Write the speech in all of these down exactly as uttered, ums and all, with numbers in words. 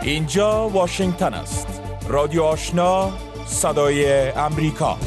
اینجا واشنگتن است. رادیو آشنا، صدای امریکا.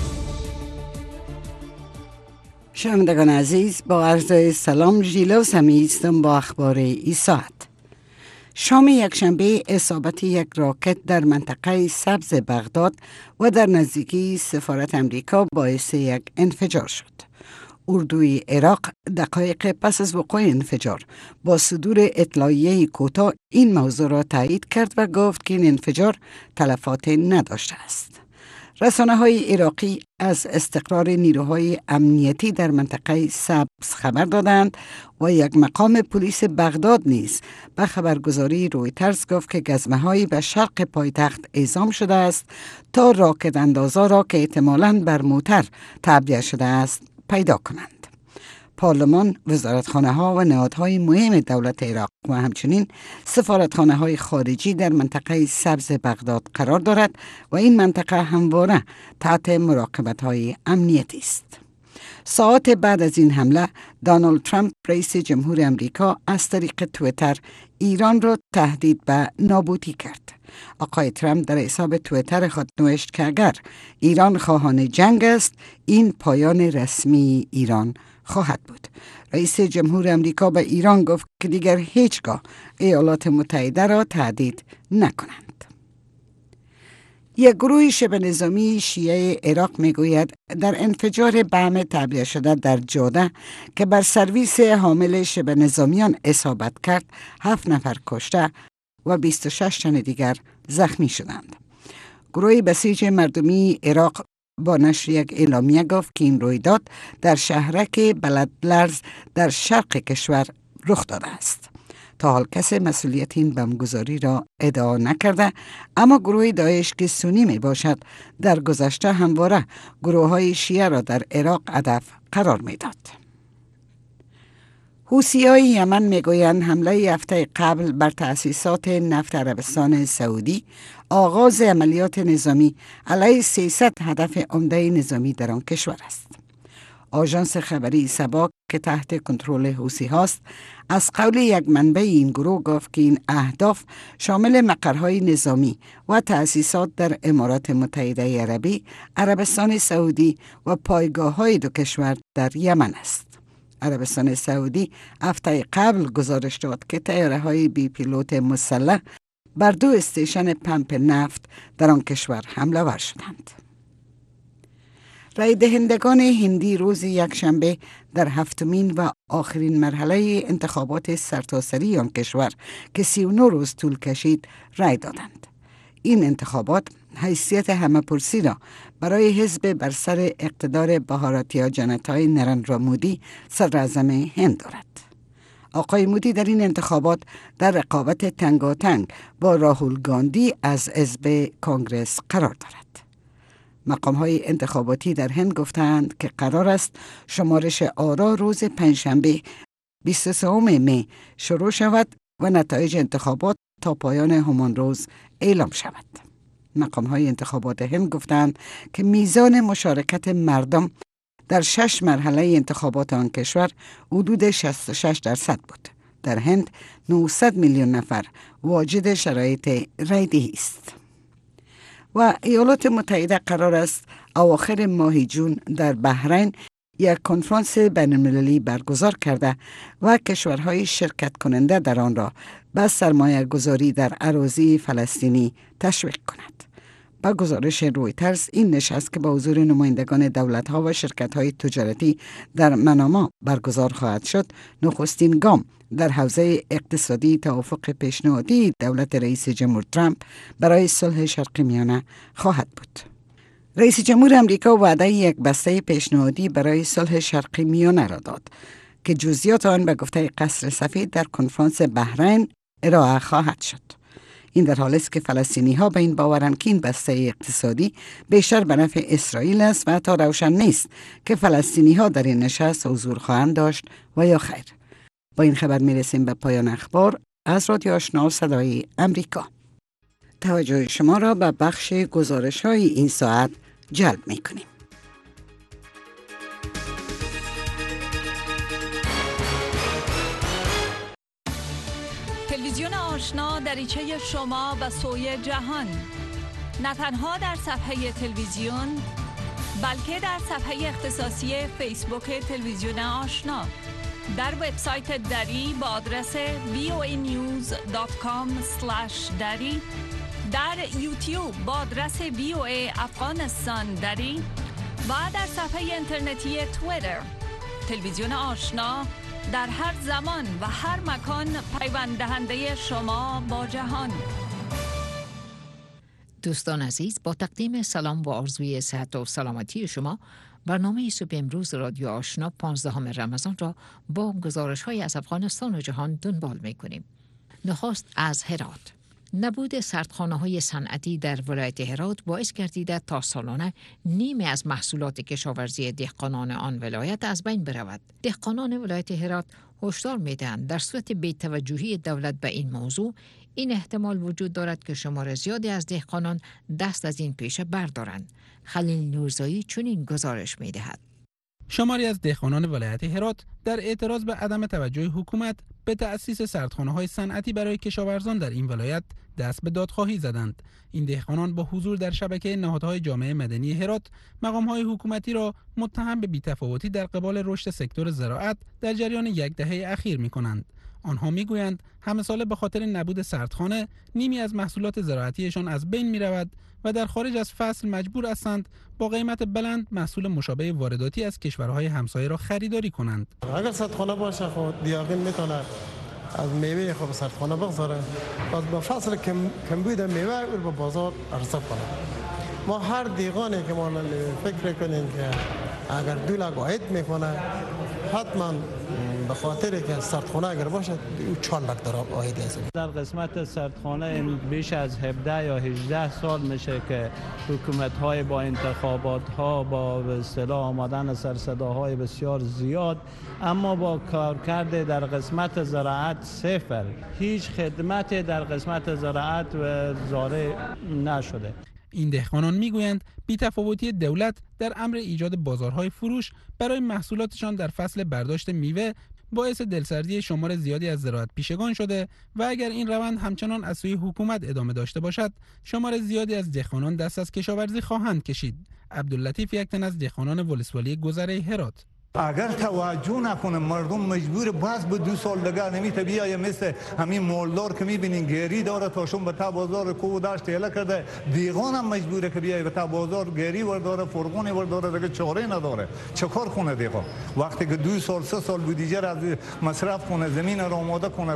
شنوندگان عزیز، با عرض سلام ژیلا سمی هستم با اخبار این ساعت. شام یکشنبه اصابت یک راکت در منطقه سبز بغداد و در نزدیکی سفارت امریکا باعث یک انفجار شد. اردوی عراق دقایق پس از وقوع انفجار با صدور اطلاعیه کوتاه این موضوع را تایید کرد و گفت که این انفجار تلفات نداشته است. رسانه های عراقی از استقرار نیروهای امنیتی در منطقه سبز خبر دادند و یک مقام پلیس بغداد نیز به خبرگزاری رویترز گفت که گزمه‌هایی به شرق پایتخت اعزام شده است تا راکت اندازا را که احتمالاً بر موتر تعبیه شده است پیدا کنند. پارلمان، وزارتخانه ها و نهادهای مهم دولت عراق و همچنین سفارتخانه های خارجی در منطقه سبز بغداد قرار دارد و این منطقه همواره تحت مراقبت های امنیتی است. ساعات بعد از این حمله، دونالد ترامپ رئیس جمهور امریکا از طریق تویتر ایران را تهدید به نابودی کرد. آقای ترامپ در حساب تویتر خود نوشت که اگر ایران خواهان جنگ است، این پایان رسمی ایران خواهد بود. رئیس جمهور امریکا به ایران گفت که دیگر هیچگاه ایالات متحده را تهدید نکنند. یک گروه شبه نظامی شیعه عراق میگوید در انفجار بم تعبیه شده در جاده که بر سرویس حامل شبه نظامیان اصابت کرد، هفت نفر کشته و بیست و شش تن دیگر زخمی شدند. گروه بسیج مردمی عراق با نشر یک اعلامیه گفت که این رویداد در شهرک بلدلرز در شرق کشور رخ داده است. تا حال کسی مسئولیت این بمبگذاری را ادعا نکرده، اما گروه داعش که سنی می باشد در گذشته همواره گروه های شیعه را در عراق هدف قرار می داد. حوثی‌های یمن میگویند حمله هفته قبل بر تأسیسات نفت عربستان سعودی آغاز عملیات نظامی علیه سیصد هدف عمده نظامی در آن کشور است. آژانس خبری سبا که تحت کنترل حوثی هاست از قول یک منبع این گروه گفت که این اهداف شامل مقرهای نظامی و تأسیسات در امارات متحده عربی، عربستان سعودی و پایگاه‌های دو کشور در یمن است. عربستان سعودی هفته قبل گزارش داد که طیاره‌های بی پیلوت مسلح بر دو استیشن پمپ نفت در آن کشور حمله ور شدند. رای دهندگان هندی روز یکشنبه در هفتمین و آخرین مرحله انتخابات سرتاسری آن کشور که سی و نه روز طول کشید رای دادند. این انتخابات حیثیت همه پرسی را برای حزب بر سر اقتدار بهاراتیا جنتای نرندرا مودی صدر اعظم هند دارد. آقای مودی در این انتخابات در رقابت تنگاتنگ با راهول گاندی از حزب کانگرس قرار دارد. مقام‌های انتخاباتی در هند گفتند که قرار است شمارش آرا روز پنجشنبه بیست و سوم می شروع شود و نتایج انتخابات تا پایان همان روز اعلام شود. مقام‌های انتخابات هند گفتند که میزان مشارکت مردم در شش مرحله انتخابات آن کشور حدود شصت و شش درصد بود. در هند نهصد میلیون نفر واجد شرایط رایدهی است. و ایالات متحده قرار است اواخر ماه جون در بحرین یک کنفرانس بین‌المللی برگزار کرده و کشورهای شرکت کننده در آن را به سرمایه گذاری در اراضی فلسطینی تشویق کند. با گزارش رویترز این نشست که با حضور نمایندگان دولت‌ها و شرکت‌های تجارتی در مناما برگزار خواهد شد، نخستین گام در حوزه اقتصادی توافق پیشنهادی دولت رئیس جمهور ترامپ برای صلح شرق میانه خواهد بود. رئیس جمهور امریکا وعده یک بسته پیشنهادی برای صلح شرق میانه را داد که جزئیات آن به گفته قصر سفید در کنفرانس بحرین ارائه خواهد شد. این در حالی است که فلسطینی ها به این باورند که این بسته اقتصادی بیشتر به نفع اسرائیل است و حتی روشن نیست که فلسطینی ها در این نشست حضور خواهند داشت و یا خیر. با این خبر می رسیم به پایان اخبار از رادیو آشنا صدای امریکا. توجه شما را به بخش گزارش های این ساعت جلب می کنیم. تلویزیون آشنا دریچه شما و سوی جهان، نه تنها در صفحه تلویزیون بلکه در صفحه اختصاصی فیسبوک تلویزیون آشنا، در وبسایت دری با آدرس وی او ای نیوز دات کام اسلش دری، در یوتیوب با آدرس وی او ای افغانستان دری و در صفحه اینترنتی توییتر. تلویزیون آشنا در هر زمان و هر مکان پیوند دهنده شما با جهان. دوستان عزیز، با تقدیم سلام و آرزوی صحت و سلامتی شما، برنامه صبح امروز رادیو آشنا پانزدهم رمضان را با گزارش‌های از افغانستان و جهان دنبال می‌کنیم. نخست از هرات. نبود سردخانه‌های صنعتی در ولایت هرات باعث گردیده تا سالانه نیمی از محصولات کشاورزی دهقانان آن ولایت از بین برود. دهقانان ولایت هرات هشدار می‌دهند در صورت بی‌توجهی دولت به این موضوع، این احتمال وجود دارد که شمار زیادی از دهقانان دست از این پیشه بردارند. خلیل نورزایی چنین گزارش می‌دهد. شماری از دهقانان ولایت هرات در اعتراض به عدم توجه حکومت به تأسیس سردخانه‌های صنعتی برای کشاورزان در این ولایت دست به دادخواهی زدند. این دهقانان با حضور در شبکه نهادهای جامعه مدنی هرات مقام‌های حکومتی را متهم به بی‌تفاوتی در قبال رشد سکتور زراعت در جریان یک دهه اخیر می‌کنند. آنها می‌گویند همه ساله به خاطر نبود سردخانه نیمی از محصولات زراعتیشان از بین می‌رود و در خارج از فصل مجبور هستند با قیمت بلند محصول مشابه وارداتی از کشورهای همسایه را خریداری کنند. اگر سردخانه باشه خود دیاقین میتونه از میوه خود سردخانه بگذاره، باز با فصل کم کمبود میوه او به بازار عرضه کنه. ما هر دیگانی که ما فکر کنیم که اگر دو لاک عاید میکنه، حتما به خاطر که سردخانه اگر باشه او چهار لاک در عاید هست. در قسمت سردخانه بیش از هفده یا هجده سال میشه که حکومت های با انتخابات ها با به اصطلاح آمدن سرصداهای بسیار زیاد، اما با کارکرد در قسمت زراعت صفر، هیچ خدمت در قسمت زراعت و زاره نشده. این دهقانان میگویند بی‌تفاوتی دولت در امر ایجاد بازارهای فروش برای محصولاتشان در فصل برداشت میوه باعث دلسردی شمار زیادی از زراعت پیشگان شده و اگر این روند همچنان از سوی حکومت ادامه داشته باشد، شمار زیادی از دهقانان دست از کشاورزی خواهند کشید. عبداللطیف یک تن از دهقانان ولسوالی گذره هرات: اگر توجه نکنه مردم مجبور باز به دو سال دیگه نمیته بیایه، مثل همین مولدار که میبینین گری داره تاشون به تا بازار کو داشت تیله کرده، دیگان هم مجبوره که بیایه به تا بازار گری ورداره، فرغونی ورداره، دیگه چاره نداره. چه کار کنه دیگه وقتی که دو سال سه سال بودجه را مصرف کنه، زمین را آماده کنه،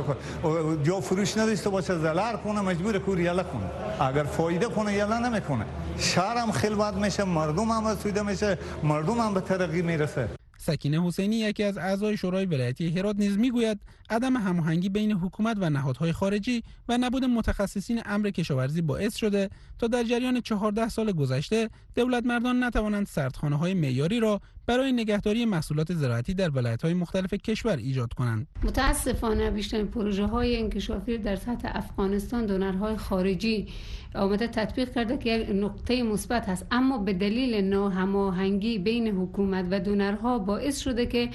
جا فروش نداشته باشه، زلال کنه، مجبوره کوری یله کنه. اگر فایده کنه یله نمیکنه، شهر هم خلوت میشه، مردم هم اسوده میشه، مردم هم به ترقی میرسه. سکینه حسینی یکی از اعضای شورای ولایتی هرات نیز میگوید عدم هماهنگی بین حکومت و نهادهای خارجی و نبود متخصصین امر کشاورزی باعث شده تا در جریان چهارده سال گذشته دولتمردان نتوانند سردخانه‌های معیاری را برای نگهداری محصولات زراعتی در ولایت‌های مختلف کشور ایجاد کنند. متاسفانه بیشترین پروژه‌های انکشافی در سطح افغانستان دونرهای خارجی آمده تطبیق کرده که یک نقطه مثبت هست، اما به دلیل ناهماهنگی بین حکومت و دونرها باعث شده که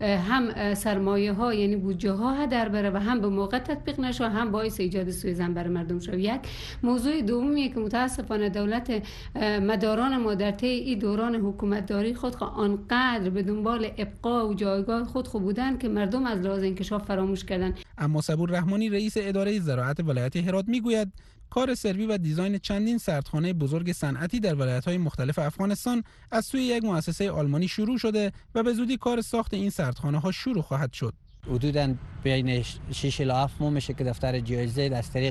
هم سرمایه‌ها یعنی بودجه‌ها در بره و هم به موقع تطبیق نشه، هم باعث ایجاد سوء ظن بر مردم شد. یک موضوع دومی که متاسفانه دولت مداران ما در طی این دوران حکومتداری خود آنقدر به دنبال ابقا و جایگاه خود خود بودن که مردم از لحاظ انکشاف فراموش کردن. اما صبور رحمانی رئیس اداره زراعت ولایت هرات میگوید کار سروی و دیزاین چندین سردخانه بزرگ صنعتی در ولایت‌های مختلف افغانستان از سوی یک مؤسسه آلمانی شروع شده و به زودی کار ساخت این سردخانه‌ها شروع خواهد شد. حدوداً بین شش الی هفت ماه میشه که دفتر جایزه از طریق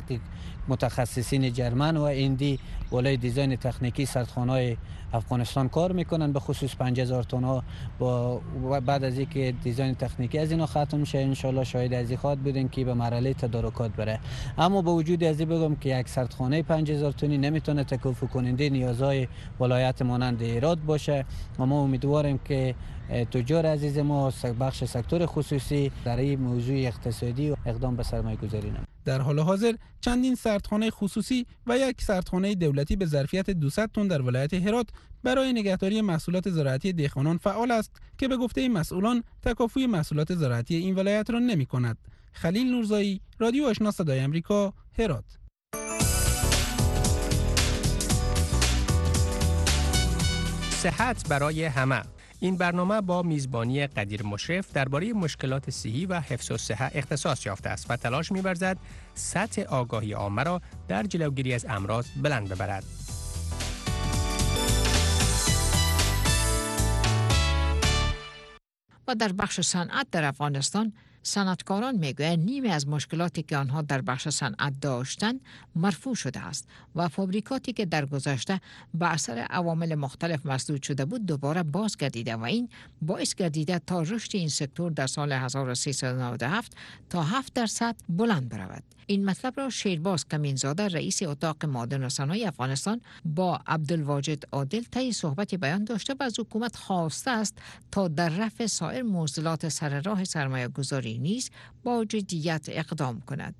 متخصصین جرمن و هندی بالای دیزاین تکنیکی سردخانه‌های افغانستان کار میکنن، به خصوص پنج هزار تن با بعد از اینکه دیزاین تکنیکی از اینا ختم شه ان شاء الله شاهد از این خواهد بودیم که به مرحله تدارکات بره. اما با وجود از این بگم که یک سردخانه پنج هزار تنی نمیتونه تکافؤ کننده نیازهای ولایت مانند هرات باشه و ما امیدواریم که تجار عزیز ما بخش سکتور خصوصی در این موضوع اقتصادی و اقدام به سرمایه گذاری نمود. در حال حاضر چندین سردخانه خصوصی و یک سردخانه دولتی به ظرفیت دویست تن در ولایت هرات برای نگهداری محصولات زراعتی دهقانان فعال است که به گفته مسئولان تکافوی محصولات زراعتی این ولایت را نمی کند. خلیل نورزایی، رادیو آشنا صدای امریکا، هرات. صحت برای همه. این برنامه با میزبانی قدیر مشرف درباره مشکلات صحی و حفظ الصحه اختصاص یافته است و تلاش می‌ورزد سطح آگاهی عامه را در جلوگیری از امراض بلند ببرد. و در بخش صنعت در افغانستان صنعتکاران میگویند نیمی از مشکلاتی که آنها در بخش صنعت داشتند مرفوع شده است و فابریکاتی که در گذشته به اثر عوامل مختلف مسدود شده بود دوباره بازگردیده و این باعث گردیده تا رشد این سکتور در سال هزار و سیصد و نود و هفت تا هفت درصد بلند برود. این مطلب را شیرباز کمینزاده رئیس اتاق معادن و صنایع افغانستان با عبدالواجد عادل طی صحبتی بیان داشته و از حکومت خواسته است تا در رفع سایر معضلات سر راه سرمایه گذاری نیز با جدیت اقدام کند.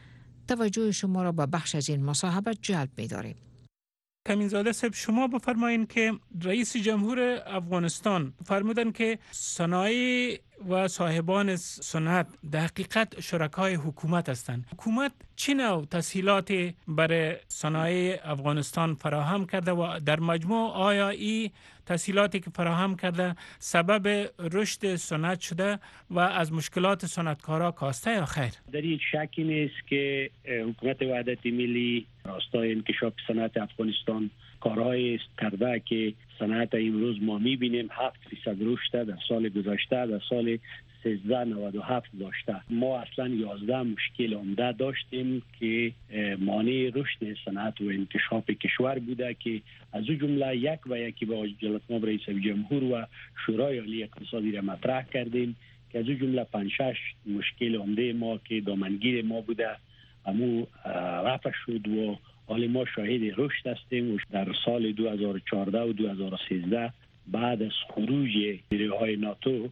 توجه شما را به بخش از این مصاحبه جلب می‌داریم. کمینزاده صاحب، شما بفرمایید که رئیس جمهور افغانستان فرمودن که صنایع و صاحبان صنعت در حقیقت شرکای حکومت هستند. حکومت چه نوع تسهیلاتی برای صنایع افغانستان فراهم کرده و در مجموع آیا این تسهیلاتی که فراهم کرده سبب رشد صنعت شده و از مشکلات صنعتکارا کاسته یا خیر؟ در این شکی نیست که حکومت وحدت ملی راستای انکشاف صنعت افغانستان کارهای کرده که صنعت امروز ما می‌بینیم هفت فیصد رشد در سال گذشته در سال سیزده نود و هفت داشته. ما اصلا یازده مشکل عمده داشتیم که مانع رشد صنعت و انکشاف کشور بوده که از او جمله یک و یکی با جلالتمآب رئیس جمهور و شورای عالی اقتصادی را مطرح کردیم که از او جمله پنج شش مشکل عمده ما که دامنگیر ما بوده امو رفع شد و حال ما شاهد رشد هستیم. و در سال دو هزار و چهارده و دو هزار و سیزده بعد از خروج نیروهای ناتو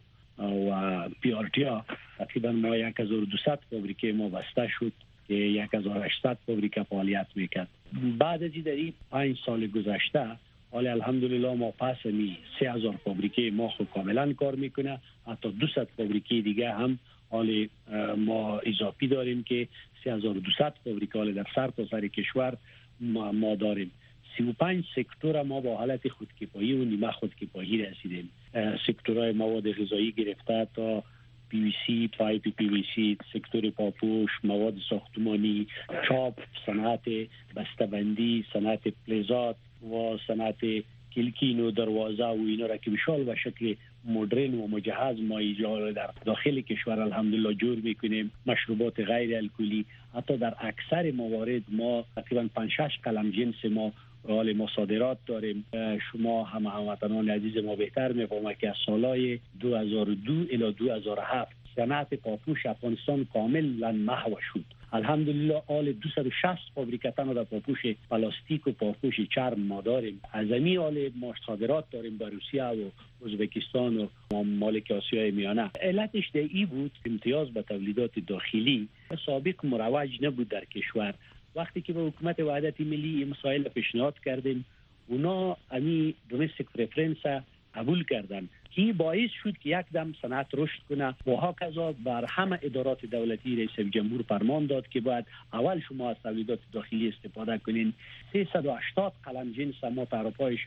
و پی آر تی ها تقریبا ما یک هزار و دویست فابریکه ما بسته شد که یک هزار و هشتصد فابریکه فعالیت میکرد. بعد از در این پنج سال گذشته حال الحمدلله ما پس می سه هزار فابریکه ما خود کاملا کار میکنه، حتی دویست فابریکه دیگه هم حال ما اضافی داریم که سه هزار و دویست فابریکه حال در سر تا سر کشور ما, ما داریم. سی و پنج سکتور ما با حالت خودکفایی و نیمه خودکفایی رسیدیم. سکتورهای مواد غذایی گرفته تا پی وی سی، پایپ پی وی سی، سکتور پاپوش، مواد ساختمانی، چاپ، صنعت بسته‌بندی، صنعت فلزات و صنعت کلکین و دروازه و اینا را که بشال و شکل مدرن و مجهز ما ایجاد در داخل کشور الحمدلله جور میکنیم. مشروبات غیر الکلی، حتی در اکثر موارد ما تقریبا پنج شش قلم جنس ما حال ما صادرات داریم. شما هم هموطنان عزیز ما بهتر میفهمند که از سالهای دو هزار و دو الی دو هزار و هفت صنعت پاپوش افغانستان کاملا محو شد. الحمدلله آل دویست و شصت فابریکه تنها در پاپوش پلاستیک و پاپوش چرم ما داریم. از امی آل ما صادرات داریم به روسیه و ازبکستان و ممالک آسیای میانه. علتش در ای بود امتیاز به تولیدات داخلی سابق مروج نبود در کشور. وقتی که به حکومت وحدت ملی این مسائل پیشنهاد کردیم اونا امی دومستیک پرفرنس قبول کردن که باعث شد که یک دم صنعت رشد کنه و هاکذا بر همه ادارات دولتی رئیس جمهور فرمان داد که باید اول شما از تولیدات داخلی استفاده کنین. سیصد و هشتاد قلم جنس ما تعرفه‌اش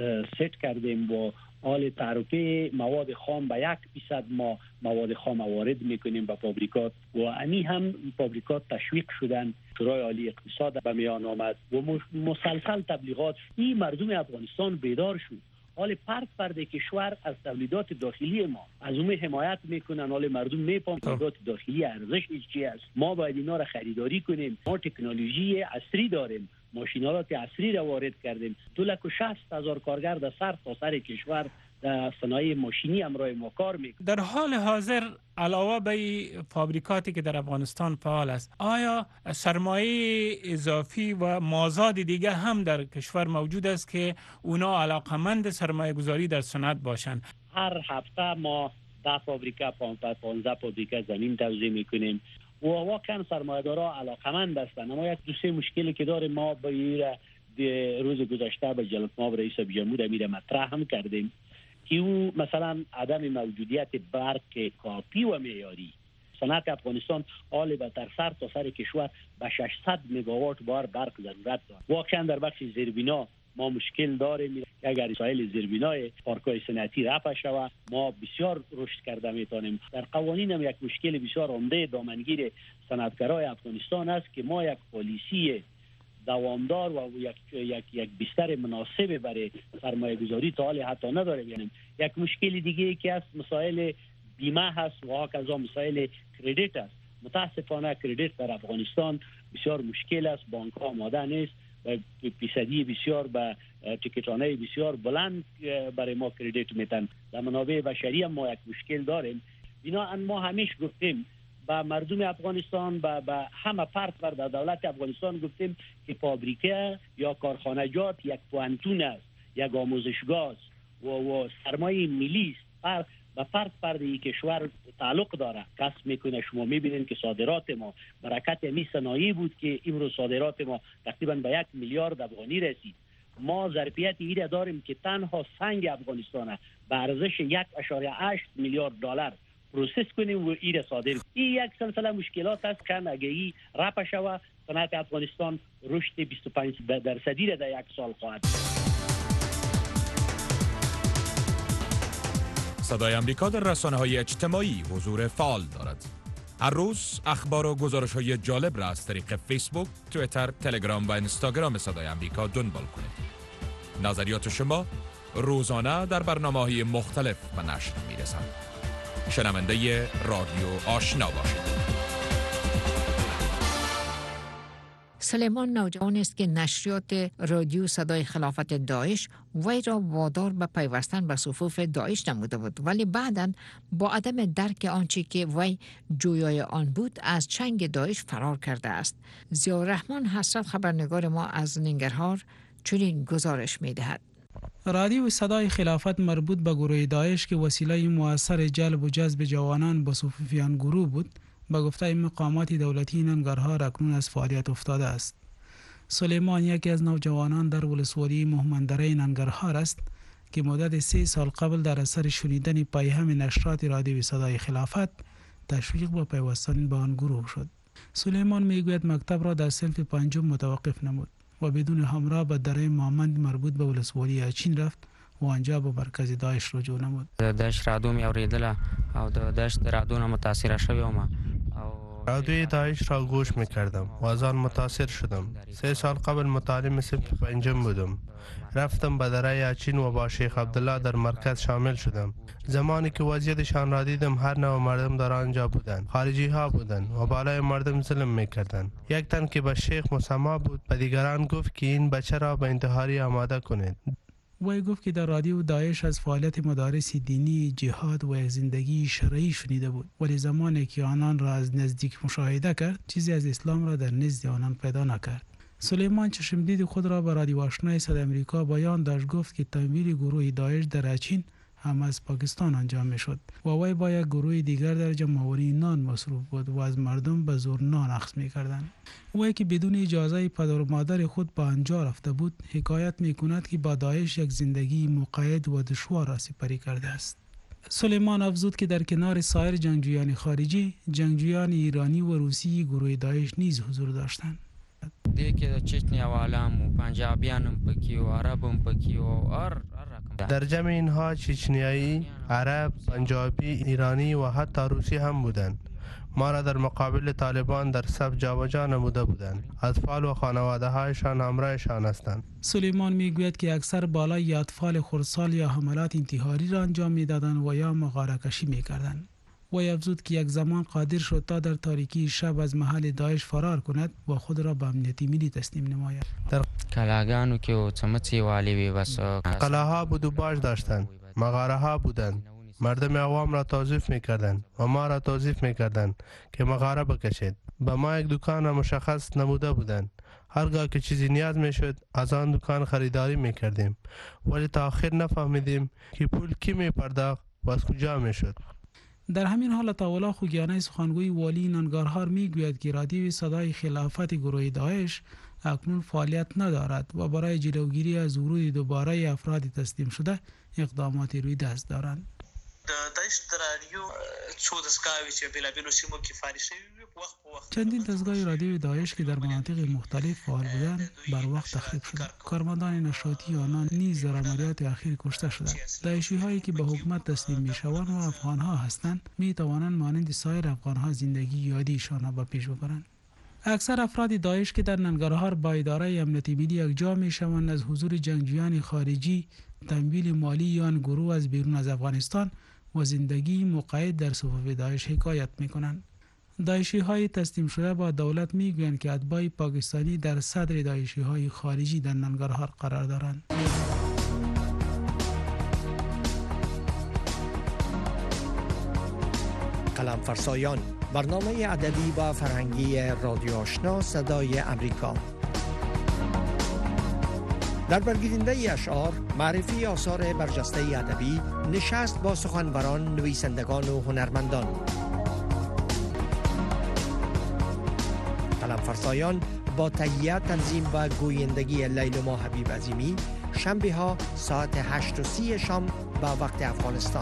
ست کردیم با حال تعرفه مواد خام به یک فیصد ما مواد خام وارد میکنیم به فابریکات و امی هم فابریکات تشویق شدن. شورای عالی اقتصاد به میان آمد و مسلسل تبلیغات. این مردم افغانستان بیدار شد. حال فرد فرد کشور از تولیدات داخلی ما از اون حمایت میکنن. حال مردم میفهمن تولیدات داخلی ارزشش چی است. ما باید اینا را خریداری کنیم. ما تکنولوژی عصری داریم، ماشینالات عصری را وارد کردیم. دو لک و شصت هزار کارگر در سر تا سر کشور در صنایع ماشینی همراه ما کار میکنن. در حال حاضر علاوه به فابریکاتی که در افغانستان فعال است، آیا سرمایه اضافی و مازاد دیگه هم در کشور موجود است که اونا علاقمند سرمایه گذاری در صنعت باشند؟ هر هفته ما ده فابریکه پانزده فابریکه زمین توزیع میکنیم و واقعا سرمایه‌دارا علاقمند هستند. اما یک دو سه مشکلی که داره ما به روز گذشته به جلالتمآب رئیس جمهور امیر مطرح هم کردیم که او مثلا عدم موجودیت برق کافی و معیاری. صنعت افغانستان حال به در سر تا سر کشور به ششصد مگاوات بار برق ضرورت دارد. واقعا در بخش زیربنا ما مشکل داریم. اگر وسایل زیربنای پارک‌های صنعتی رفع شود ما بسیار رشد کرده میتونیم. در قوانین هم یک مشکل بسیار عمده دامنگیر صنعتگرای افغانستان است که ما یک پالیسی دوامدار و یک یک یک بستر مناسب برای سرمایه گذاری تا حال حتی نداریم. یعنی یک مشکل دیگه که است مسائل بیمه هست و هکذا مسائل کردیت است. متاسفانه کردیت در افغانستان بسیار مشکل است، بانک ها آماده نیست و فیصدی بسیار به تیکتانه بسیار بلند برای ما کردیت میتن. در منابع بشری هم ما یک مشکل داریم. بنابراین ما همیشه گفتیم با مردم افغانستان با, با همه فرد بر در دولت افغانستان گفتیم که فابریکه یا کارخانجات یک پوانتون است، یک آموزشگاه است و, و سرمایه ملی است. به فرد فرد این کشور تعلق داره، کسب میکنه. شما میبینید که صادرات ما برکت می صنایعی بود که امروز صادرات ما تقریبا به یک میلیارد افغانی رسید. ما ظرفیت ایره داریم که تنها سنگ افغانستان به ارزش یک و هشت میلیارد دلار پروسس کنیم و ایره صادر. این یک سلسله مشکلات است که اگه ای رفع شود صنعت افغانستان رشد بیست و پنج درصدی را در یک سال خواهد. صدای امریکا در رسانه‌های اجتماعی حضور فعال دارد. هر روز اخبار و گزارش‌های جالب را از طریق فیسبوک، توییتر، تلگرام و اینستاگرام صدای امریکا دنبال کنید. نظریات شما روزانه در برنامه‌های مختلف به نشر می‌رسد. شنونده رادیو آشنا باشید. سلیمان نوجوان است که نشریات رادیو صدای خلافت داعش وی را وادار به پیوستن به صفوف داعش نموده بود، ولی بعداً با عدم درک آنچه که وی جویای آن بود از چنگ داعش فرار کرده است. ضیاءالرحمن حسرت خبرنگار ما از ننگرهار چنین گزارش می‌دهد. رادیو صدای خلافت مربوط به گروه داعش که وسیله مؤثر جلب و جذب جوانان به صفوفیان گروه بود، با گفته مقامات دولتی ننگرهار اکنون از فعالیت افتاده است. سلیمان یکی از نوجوانان در ولسوالی مهمندره ننگرهار است که مدت سه سال قبل در اثر شنیدن پیام نشرات رادیو صدای خلافت تشویق به پیوستن به آن گروه شد. سلیمان میگوید مکتب را در صنف پنجم متوقف نمود و بدون همراه به دره مامند مربوط به ولسوالی اچین رفت و آنجا به مرکز داعش رجوع نمود. داعش رادیو می اوریدله او د داعش رادیو نه متاثر شوم. رادیوی داعش را گوش میکردم و از آن متاثر شدم. سه سال قبل متعلم صنف پنجم بودم. رفتم به دره اچین و با شیخ عبدالله در مرکز شامل شدم. زمانی که وضعیتشان را دیدم هر نوع مردم در آنجا بودند. خارجی ها بودند و بالای مردم ظلم میکردند. یک تن که به شیخ مسما بود به دیگران گفت که این بچه را به انتحاری آماده کنید. وی گفت که در رادیو داعش از فعالیت مدارس دینی، جهاد و زندگی شرعی شنیده بود، ولی زمانی که آنان را از نزدیک مشاهده کرد چیزی از اسلام را در نزد آنان پیدا نکرد. سلیمان چشمدید خود را به رادیو آشنای صدای امریکا بیان داشت، گفت که تمویل گروه داعش در اچین هم از پاکستان انجام میشد و وی با یک گروه دیگر در جمع‌آوری نان مصروف بود و از مردم به زور نان اخذ می‌کردند. وی که بدون اجازه پدر و مادر خود به آنجا رفته بود حکایت می‌کند که با داعش یک زندگی مقید و دشوار را سپری کرده است. سلیمان افزود که در کنار سایر جنگجویان خارجی، جنگجویان ایرانی و روسی گروه داعش نیز حضور داشتند. دیگه چچنی و عالم و پنجابیانم پکی و عربم پکی و ار در جمع اینها چچنیایی، عرب، پنجابی، ایرانی و حتی روسی هم بودند. ما را در مقابل طالبان در صف جابجا نموده بودند. اطفال و خانواده هایشان همراهشان هستند. سلیمان میگوید که اکثر بالای اطفال خردسال یا حملات انتحاری را انجام میدادند و یا مغاره کشی میکردند. وی افزود که یک زمان قادر شد تا در تاریکی شب از محل داعش فرار کند و خود را به امنیتی ملی تسلیم نماید. در کلاغانو کې او چمچی والی وی بس قلعه‌ها بود و باج داشتند، مغاره ها بودند. مردم عوام را توصیف میکردند و ما را توصیف میکردند که مغاره بکشید. به ما یک دکان را مشخص نموده بودند. هرگاه که چیزی نیاز میشد از آن دکان خریداری میکردیم، ولی تا آخر نفهمیدیم که پول کی میپرداخت و از کجا میشد. در همین حال طاولا خوگیانه سخنگوی والی ننگرهار میگوید که رادیو صدای خلافت گروه داعش اکنون فعالیت ندارد و برای جلوگیری از ورود دوباره افراد تسلیم شده اقداماتی روی دست دارند. چندین دستگاه رادیوی داعش که در مناطق مختلف فعال بودند بر وقت تخریب شدند. کارمندان نشاطی آنان نیز در عملیات اخیر کشته شدند. داعشی هایی که به حکومت تسلیم میشوند و افغان ها هستند می توانند مانند سایر افغان ها زندگی عادیشان را به پیش ببرند. اکثر افراد داعش که در ننگرهار با اداره امنیتی ملی یکجا می شوند از حضور جنگجویان خارجی، تمویل مالی یا گروه از بیرون از افغانستان و زندگی مقید در صفوف داعش حکایت می کنند. داعشی های تسلیم شده با دولت می گویند که اتباع پاکستانی در صدر داعشی های خارجی در ننگرهار قرار دارند. قلم فرسایان، برنامه ادبی و فرهنگی رادیو آشنا صدای امریکا. در برگزیدنده اشعار، معرفی آثار برجسته ادبی، نشست با سخنوران، نویسندگان و هنرمندان. قلم فرسایان با تهیه، تنظیم و گویندگی لیلما حبیب عظیمی، شنبه ها ساعت هشت و سی شام به وقت افغانستان.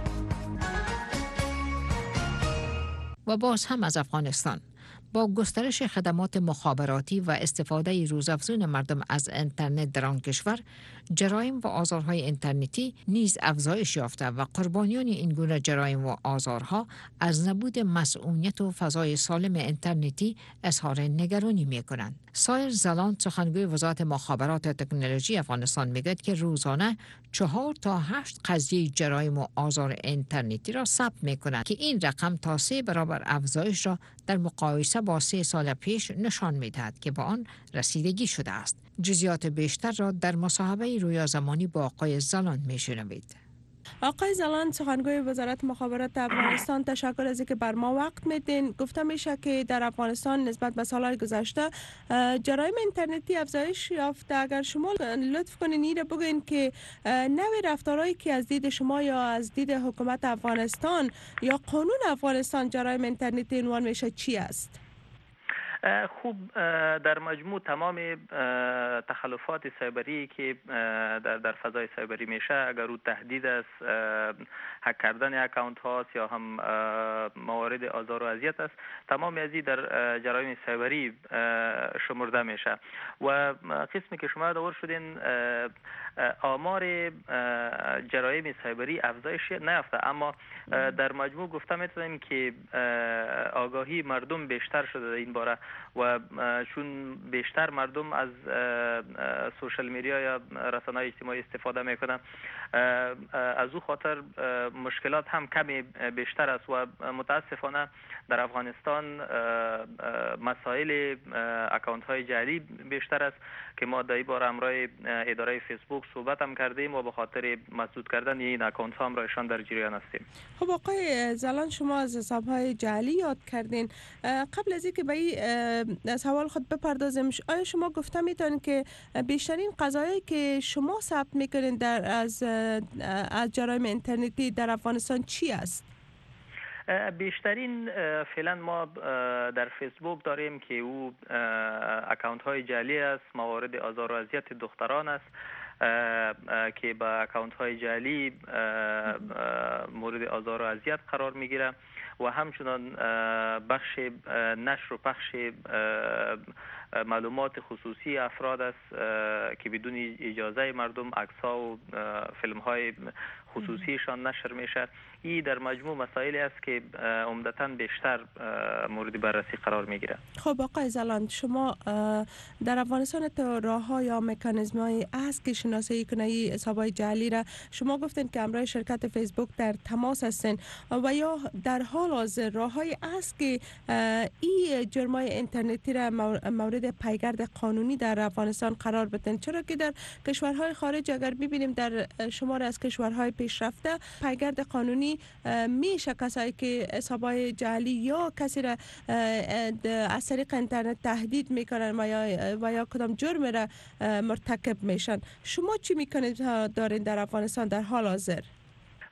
و باز هم از افغانستان. با گسترش خدمات مخابراتی و استفاده روزافزون مردم از اینترنت در آن کشور، جرایم و آزارهای اینترنتی نیز افزایش یافته و قربانیان این گونه جرایم و آزارها از نبود مسئولیت و فضای سالم اینترنتی اظهار نگرانی می‌کنند. سایر زلان، سخنگوی وزارت مخابرات و تکنولوژی افغانستان، میگوید که روزانه چهار تا هشت قضیه جرایم و آزار اینترنتی را ثبت می‌کنند که این رقم تا سه برابر افزایش را در مقایسه با سه سال پیش نشان می‌دهد که با آن رسیدگی شده است. جزئیات بیشتر را در مصاحبه رویا زمانی با آقای زلان میشنوید. آقای زلان، سخنگوی وزارت مخابرات افغانستان، تشکر از اینکه بر ما وقت میدین. گفته میشه که در افغانستان نسبت به سالهای گذشته جرایم اینترنتی افزایش یافته. اگر شما لطف کنین این را بگین که نوع رفتارهایی که از دید شما یا از دید حکومت افغانستان یا قانون افغانستان جرایم اینترنتی عنوان میشه چی است؟ خوب، در مجموع تمام تخلفات سایبری که در در فضای سایبری میشه، اگر او تهدید است، هک کردن اکانت هاست یا هم موارد آزار و اذیت است، تمام ازی در جرایم سایبری شمرده میشه. و قسمی که شما دور شدین، آمار جرایم سایبری افزایش نیافته، اما در مجموع گفته میتونیم که آگاهی مردم بیشتر شده در این باره و چون بیشتر مردم از سوشال میدیا یا رسانه‌های اجتماعی استفاده میکنن، از او خاطر مشکلات هم کمی بیشتر است و متاسفانه در افغانستان مسائل اکانت های جعلی بیشتر است که ما در این باره همراه اداره فیسبوک صحبت هم کردیم و به خاطر مسدود کردن این اکانت ها هم رایشان در جریان هستیم. خب آقای زلان، شما از حساب های جعلی یاد کردین. قبل از اینکه به این سوال خود بپردازیم، آیا شما گفته میتونید که بیشترین قضایایی که شما ثبت میکنین در از از جرایم اینترنتی در افغانستان چی است؟ بیشترین فعلا ما در فیسبوک داریم که او اکانت های جعلی است، موارد آزار و اذیت دختران است که با اکانت های جعلی مورد آزار و اذیت قرار میگیره و همچنان بخش نشر و پخش معلومات خصوصی افراد است که بدون اجازه مردم عکس‌ها و فیلم‌های خصوصیشان نشر میشه. این در مجموع مسائلی است که عمدتاً بیشتر مورد بررسی قرار میگیره. خب آقای زلان، شما در افغانستان تو راه‌ها یا مکانیزم‌هایی است که شناسایی کنه این حساب‌های جعلی را؟ شما گفتین که همراه شرکت فیسبوک در تماس هستین و یا در حال حاضر راه‌هایی است که این جرمای اینترنتی را مورد پیگرد قانونی در افغانستان قرار بدن؟ چرا که در کشورهای خارج اگر ببینیم در شمار از کشورهای پیشرفته پیگرد قانونی میشه کسایی که حسابای جعلی یا کسی را از طریق اینترنت تهدید میکنن و یا و یا کدام جرم را مرتکب میشن. شما چی میکنید دارین در افغانستان در حال حاضر؟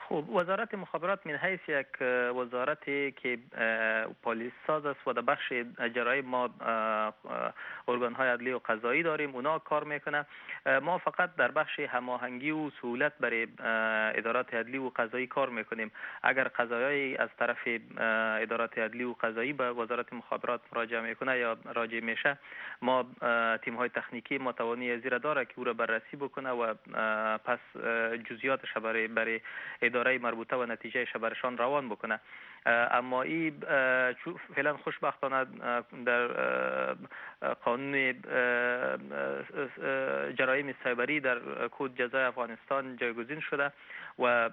خب وزارت مخابرات من حیث یک وزارتی که پالیس ساز است و در بخش اجرایی ما ارگان های عدلی و قضایی داریم، اونا کار میکنه. ما فقط در بخش هماهنگی و سهولت برای ادارات عدلی و قضایی کار میکنیم. اگر قضایی از طرف ادارات عدلی و قضایی به وزارت مخابرات مراجعه میکنه یا راجع میشه، ما تیم های تکنیکی ما توانی زیر داره که او را بررسی بکنه و پس جزئیاتش برای برای اداره مربوطه و نتیجهش برشان روان بکنه. اما این فعلا خوشبختانه در قانون جرایم سایبری در کد جزای افغانستان جایگزین شده و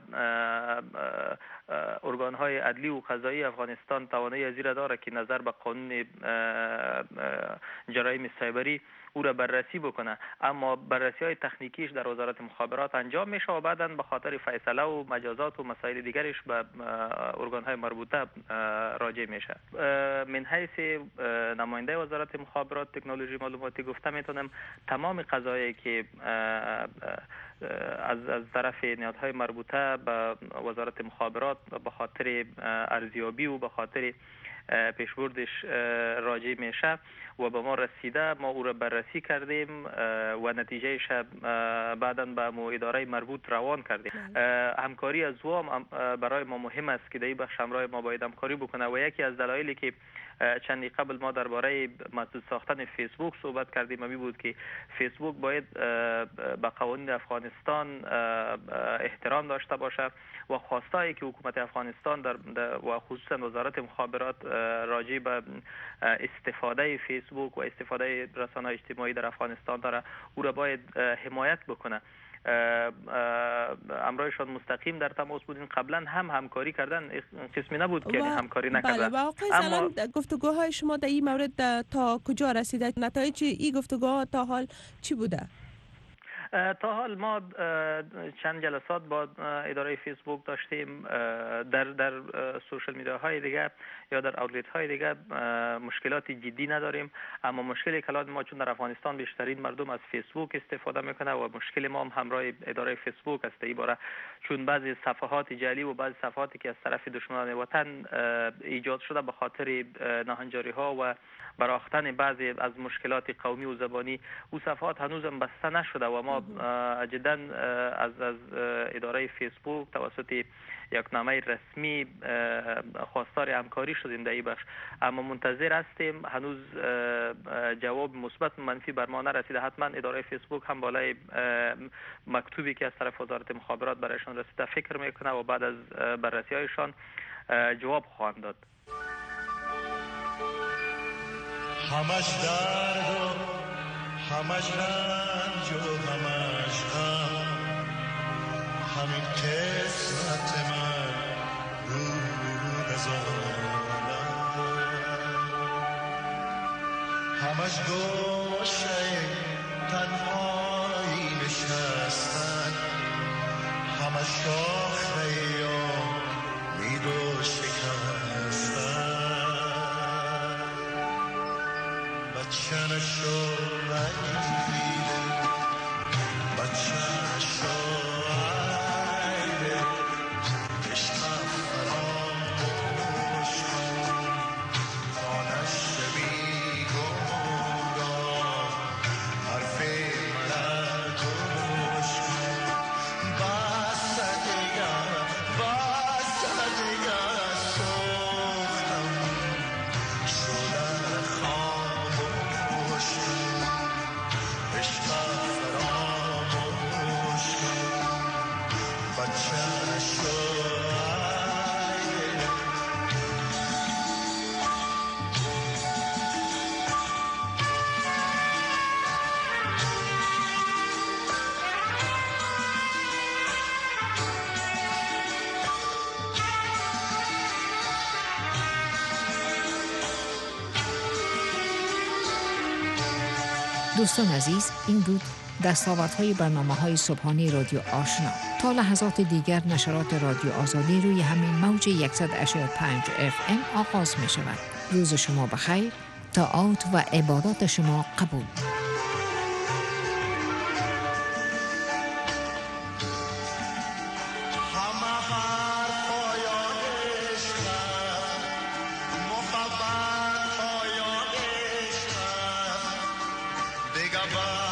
ارگان های عدلی و قضایی افغانستان توانایی زیر داره که نظر به قانون جرایم سایبری او را بررسی بکنه. اما بررسی های تکنیکیش در وزارت مخابرات انجام میشه و بعداً به خاطر فیصله و مجازات و مسائل دیگرش به ارگان های مربوطه راجع میشه. من حیث نماینده وزارت مخابرات تکنولوژی معلوماتی گفته میتونم تمام قضایی که از از طرف نهادهای مربوطه به وزارت مخابرات به خاطر ارزیابی و به خاطر پیشبردش راجع میشه و به ما رسیده، ما او را بررسی کردیم و نتیجهش بعداً به مو اداره مربوط روان کردیم. همکاری از وام برای ما مهم است که در این بخش همراه ما باید همکاری بکنه و یکی از دلایلی که چندی قبل ما درباره محدود ساختن فیسبوک صحبت کردیم می بود که فیسبوک باید به قوانین افغانستان احترام داشته باشه و خواستایی که حکومت افغانستان در و خصوصا وزارت مخابرات راجع به استفاده فیسبوک و استفاده رسانه‌های اجتماعی در افغانستان داره، او را باید حمایت بکنه. امرایشان مستقیم در تماس بودین، قبلا هم همکاری کردن، قسمی نبود که همکاری نکردن. بله و آقای اما گفتگوهای شما در این مورد تا کجا رسیده؟ نتایج این گفتگوها تا حال چی بوده؟ تا حال ما چند جلسات با اداره فیسبوک داشتیم. در در سوشل میدیاهای دیگه یا در اوتلت های دیگه مشکلات جدی نداریم، اما مشکل کلان ما چون در افغانستان بیشترین مردم از فیسبوک استفاده میکنه و مشکل ما هم همراه اداره فیسبوک است ای باره، چون بعضی صفحات جعلی و بعضی صفحاتی که از طرف دشمنان وطن ایجاد شده به خاطر ناهنجاری ها و براختن بعضی از مشکلات قومی و زبانی، او صفحات هنوزم بسته نشده و ما جدا از از اداره فیسبوک توسط یک نامه رسمی خواستار همکاری شدیم در این بخش، اما منتظر هستیم. هنوز جواب مثبت منفی بر ما نرسیده. حتما اداره فیسبوک هم بالای مکتوبی که از طرف وزارت مخابرات برایشان رسیده فکر میکنه و بعد از بررسی هایشان جواب خواهند داد. همش درد و همش رنج و همش غم، همین قسمت من رو نزارم، همش گوشه تنهایی نشستن، همش شاخه یا میدو شکستن، بچنش رو رنگیده، بچنش رو عیده، عشقم فراموش کن، خانش بیگمرا، حرف من گوش کن، بس دیگر بس دیگر سوختم شدن خاموش کن، عشقم فراموش کن، بچه‌ش رو عیده. دوستان عزیز، این بود دستاوردهای برنامه‌های صبحانه رادیو آشنا. تا لحظات دیگر نشرات رادیو آزادی روی همین موج صد و هشتاد و پنج اف ام آغاز می شود. روز شما بخیر، طاعات و عبادات شما قبول. همه تبا